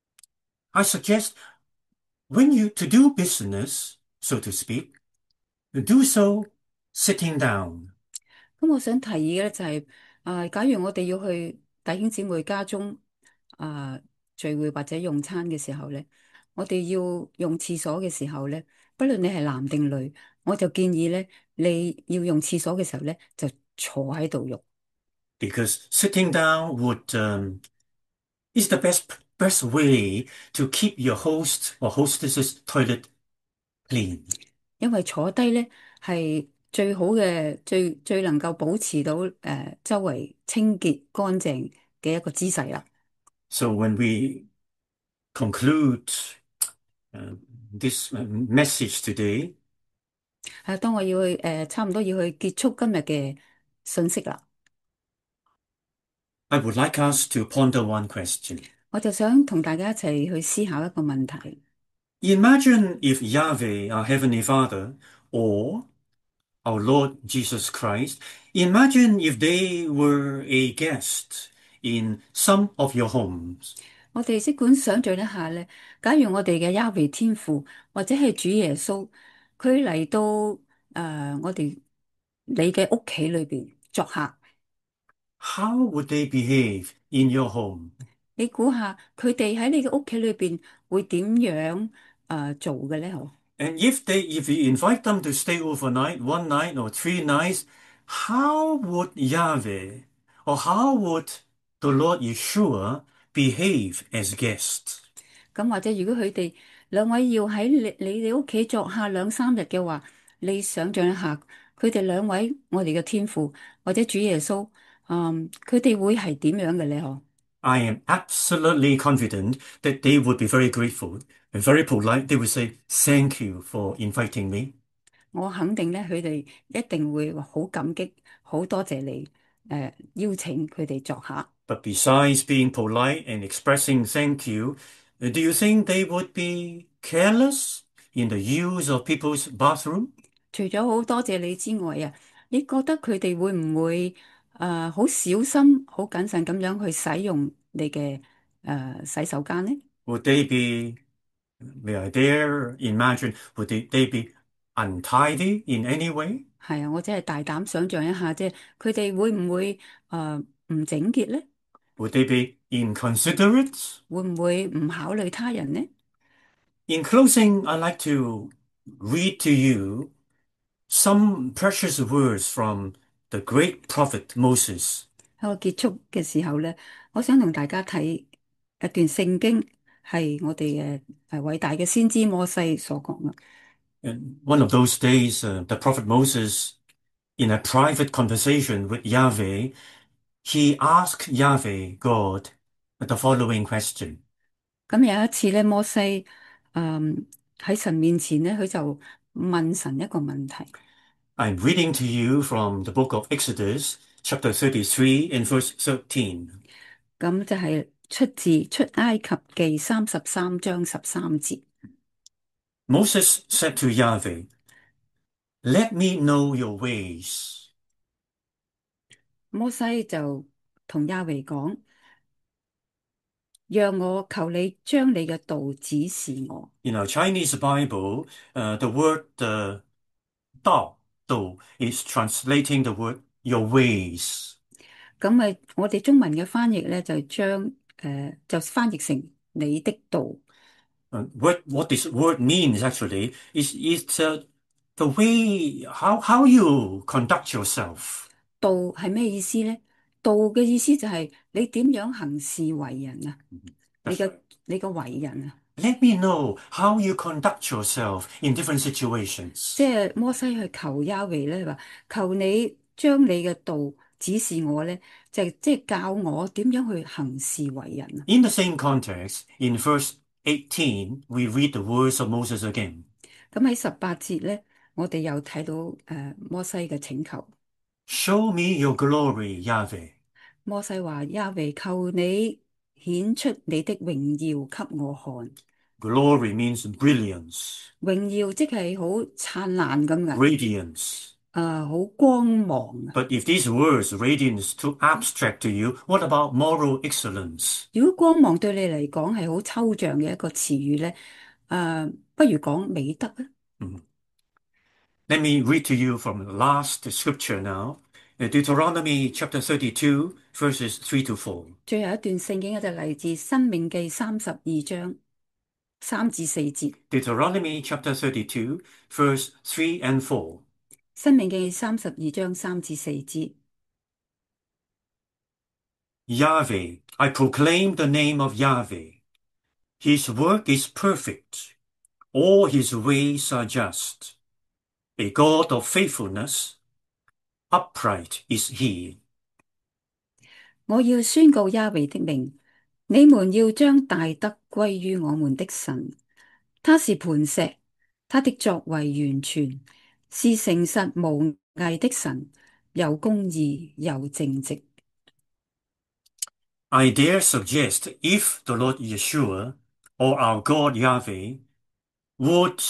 I suggest when you to do business, so to speak, do so sitting down. 咁我想提議嘅咧就係、啊，假如我哋要去弟兄姊妹家中啊聚會或者用餐嘅時候咧，我哋要用廁所嘅時候咧，不論你係男定女，我就建議咧，你要用廁所嘅時候咧，就坐喺度用， Because sitting down would um, is the best best way to keep your host or hostess's toilet clean. 因為坐低咧係最好嘅，最最能夠保持到誒、呃周圍清潔乾淨嘅一個姿勢啦。 So when we conclude uh, this uh, message today, 係當我要去誒、呃差唔多要去結束今日嘅信息啦。 I would like us to ponder one question. 我就想同大家一齊去思考一個問題。 Imagine if Yahweh, our Heavenly Father, or our Lord Jesus Christ, imagine if they were a guest in some of your homes. 我哋即管想象一下咧，假如我哋嘅亞維天父或者係主耶穌，佢嚟到誒、呃我哋你嘅屋企裏邊作客， How would they behave in your home? 你估下佢哋喺你嘅屋企裏邊會點樣誒、呃做嘅咧？嗬？ And if they, if you invite them to stay overnight, one night or three nights, how would Yahweh or how would the Lord Yeshua behave as guests? 咁或者如果佢哋兩位要喺你你哋屋企作客兩三日嘅話，你想象一下，佢哋兩位我哋嘅天父或者主耶穌，嗯，佢哋會係點樣嘅咧？嗬？ I am absolutely confident that they would be very grateful and very polite. They would say, "Thank you for inviting me." 我肯定咧，佢哋一定會話好感激，好多謝你，誒、邀請佢哋作客。 But besides being polite and expressing thank you, uh, do you think they would be careless in the use of people's bathroom? 除咗好多謝你之外啊，你覺得佢哋會唔會誒好小心、好謹慎咁樣去使用你嘅誒、呃洗手間呢？ Would they be, may I dare imagine, would they, they be untidy in any way? 係啊，我真係大膽想象一下，即係佢哋會唔會誒唔整潔呢？ Would they be inconsiderate? 會唔會唔考慮他人呢？ In closing, I'd like to read to you some precious words from the great prophet Moses. 喺我結束嘅時候咧，我想同大家睇一段聖經，係我哋嘅誒偉大嘅先知摩西所講嘅。 And one of those days, uh, the prophet Moses, in a private conversation with Yahweh, he asked Yahweh, God, the following question. 咁有一次咧，摩西誒喺神面前咧，佢就問神一個問題。 I'm reading to you from the book of Exodus, chapter thirty-three and verse thirteen. 咁就係出自出埃及記三十三章十三節。 Moses said to Yahweh, Let me know your ways. 摩西就同亞維講，讓我求你將你嘅道指示我。 In our Chinese Bible, uh, the word uh, Dao, Dou, is translating the word your ways. 咁咪我哋中文嘅翻譯咧，就將誒、呃就翻譯成你的道。 Uh, what, what this word means actually is, is uh, the way, how, how you conduct yourself. 道係咩意思咧？道嘅意思就係你點樣行事為人啊，你 That's 嘅 right. 你嘅為人啊。 Let me know how you conduct yourself in different 即 situations. 係摩西去求亞維咧，話求你將你嘅道指示我咧，就即係教我點樣去行事為人啊。 In the same context, in verse eighteen, we read the words of Moses again. 咁喺十八節咧，我哋又睇到誒、呃摩西嘅請求。 Show me your glory, Yahweh. 摩西話：亞維，求你顯出你的榮耀給我看。 Glory means brilliance, 榮耀即係好燦爛咁嘅， radiance. 誒，好光芒啊！ But if these words, radiance, too abstract to you, what about moral excellence? 如果光芒對你嚟講係好抽象嘅一個詞語咧，誒，不如講美德啊。 Mhm. Let me read to you from the last scripture now. uh, Deuteronomy chapter thirty-two, verses three to four. 最後一段聖經咧就嚟自《申命記》三十二章三至四節， Deuteronomy chapter thirty-two, verse three and four. 《申命記》三十二章三至四節。 Yahweh, I proclaim the name of Yahweh. His work is perfect. All his ways are just. A God of faithfulness, upright is he. 我要宣告亞維的名，你們要將大德歸於我們的神。他是磐石，他的作為完全，是誠實無偽的神，又公義又正直。 I dare suggest if the Lord Yeshua or our God Yahweh would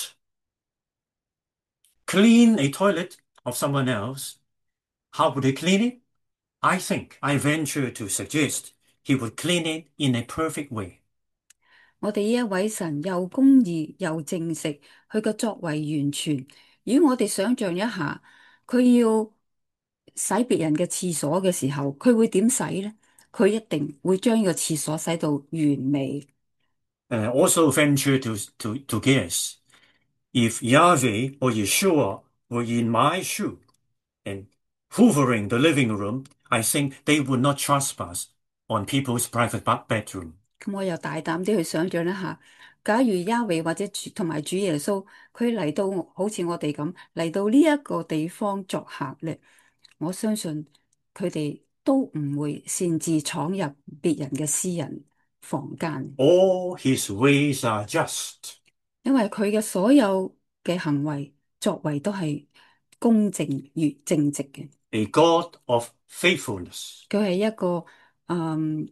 clean a toilet of someone else, how would he clean it? I think, I venture to suggest he would clean it in a perfect way. 我哋呢一位神又公義又正直，佢嘅作為完全。如果我哋想象一下，佢要洗別人嘅廁所嘅時候，佢會點洗呢？佢一定會將呢個廁所洗到完美。 And I also venture to, to, to guess if Yahweh or Yeshua were in my shoe and hoovering the living room, I think they would not trespass on people's private ba- bedroom. 咁我又大膽啲去想象一下，假如亞維或者主同埋主耶穌，佢嚟到好似我哋咁嚟到呢一個地方作客咧，我相信佢哋都唔會擅自闖入別人嘅私人房間， All his ways are just. 因為佢嘅所有嘅行為作為都係公正與正直嘅。 A God of faithfulness. 佢係一個嗯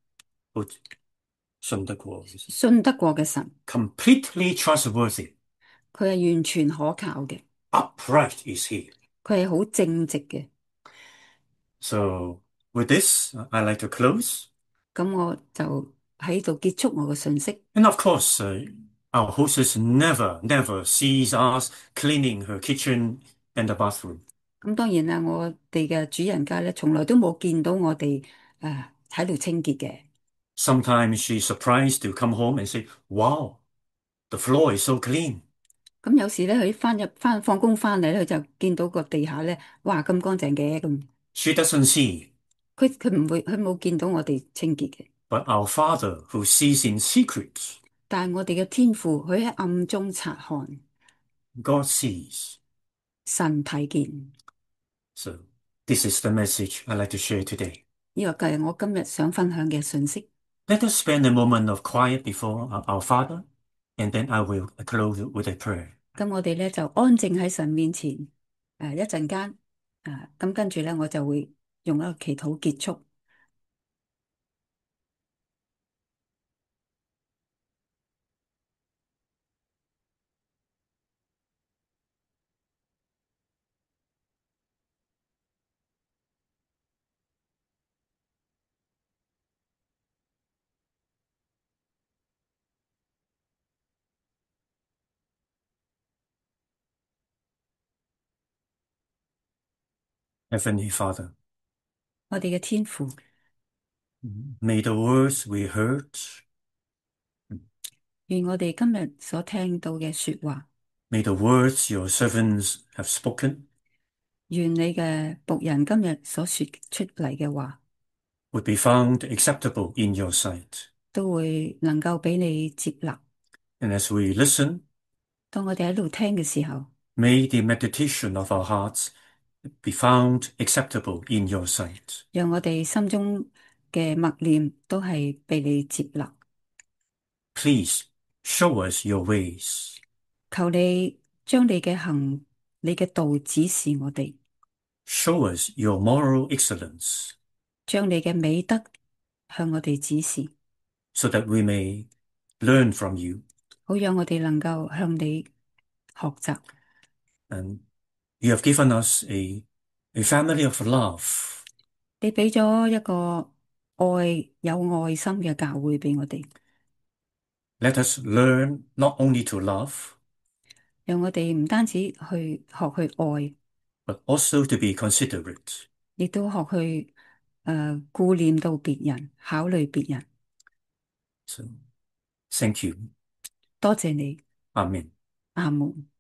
信得過， 信得過嘅神， completely trustworthy. 佢係完全可靠嘅， Upright is he. 佢係好正直嘅。 So with this, I like to close. 咁我就喺度結束我嘅信息。 And of course, uh, our hostess never, never sees us cleaning her kitchen and the bathroom. 咁當然啦，我哋嘅主人家咧，從來都冇見到我哋誒喺度清潔嘅。 Sometimes she's surprised to come home and say, "Wow, the floor is so clean." 咁有時咧，佢翻入翻放工翻嚟咧，佢就見到個地下咧，哇咁乾淨嘅咁。 She doesn't see, 佢佢唔會，佢冇見到我哋清潔嘅。 but our Father who sees in secret, 但係我哋嘅天父，佢喺暗中察看， God sees. 神睇見。 So this is the message I like to share today. 呢個就係我今日想分享嘅信息。 Let us spend a moment of quiet before our, our Father, and then I will close with a prayer. 咁我哋咧就安靜喺神面前，誒一陣間，誒咁跟住咧我就會用一個祈禱結束。 Heavenly Father, 我哋嘅天父， may the words we heard, 願我哋今日所聽到嘅說話， may the words your servants have spoken 願你嘅僕人今日所說出嚟嘅話， would be found acceptable in your sight. 都會能夠俾你接納。 And as we listen, 當我哋喺度聽嘅時候， may the meditation of our hearts be found acceptable in your sight. 讓我哋心中嘅默念都係被你接納。 Please show us your ways. 求你將你嘅行、你嘅道指示我哋， Show us your moral excellence 將你嘅美德向我哋指示， so that we may learn from you. 好讓我哋能夠向你學習。 And you have given us a, a family of love. 你俾咗一個愛有愛心嘅教會俾我哋， Let us learn not only to love, 讓我哋唔單止去學去愛， but also to be considerate. 亦都學去誒顧念到別人，考慮別人。 So, thank you. 多謝你， Amen. 阿門。